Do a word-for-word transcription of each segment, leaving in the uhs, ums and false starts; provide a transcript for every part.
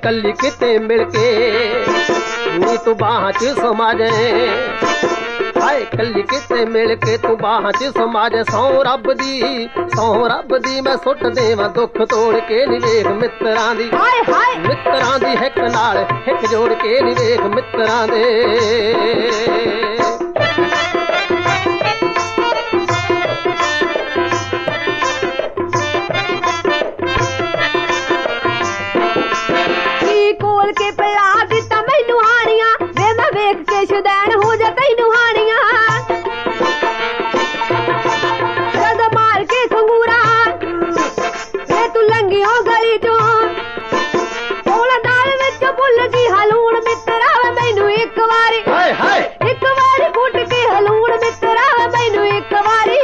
कली किते मिल के नी तू बाहां च समा जाए हाय कली किते मिल के तू बाहां च समा जाए सौ रब दी सौ रब दी मैं सुट देवां दुख तोड़ के नी वेख मित्रां दी मित्रां दी हिक नाल हिक जोड़ के नी वेख मित्रां दे कोल के पिला दिता मैनू हानियां वे मैं वेख के शुदैन हो जा तैनू हानियां जद मार के खंगूरा वे तू लंघी हो गली चो कोल दाल विच भुल गई हलूण मित्रा वे मैनू एक वारी हाय हाय एक वारी घुट के हलूण मित्रा वे मैनू एक वारी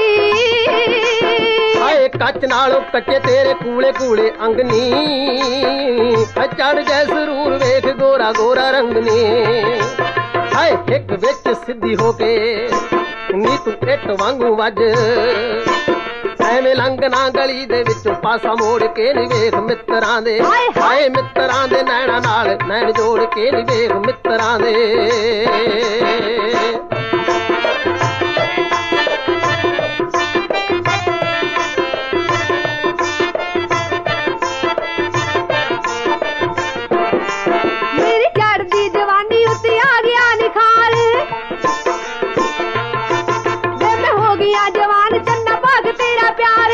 हाय कच नालों कच्चे तेरे कूले कूले अंगनी चढ़ जाए जरूर वेख गोरा गोरा रंगनी हाय हिक विच सिद्धी हो के नी तू इट वांगू वज एवें लंघना गली दे विचों पासा मोड़ के नी वेख मित्रां दे हाय मित्रां दे नैना नाल नैन जोड़ के नी वेख मित्रां दे जवान चन्ना भाग तेरा प्यार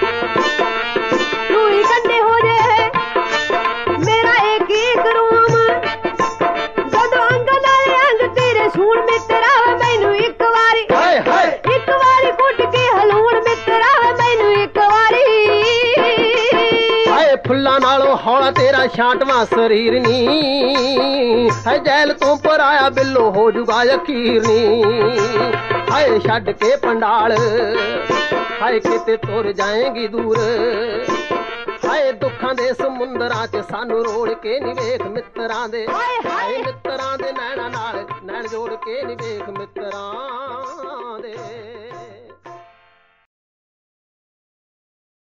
रूही कंडे हो जाए मेरा एक एक रूम जदों अंग नाल अंग तेरे सूण मित्रा मैनू एक वारी एक वारी घुट के हलूण मित्रा मैनू एक वारी हाय फुल्लां नालों हौला तेरा छांटवां शरीर नी है जैल तों पर आया बिल्लो हो जुगा यकीर नी हाय छड्ड के पंडाल हाय किते तुर जाएंगी दूर हाय दुखां दे समुंदरां च सानू रोड़ के नी वेख मित्रां दे हाय मित्रां दे नैना नाल नैन जोड़ के नी वेख मित्रां दे।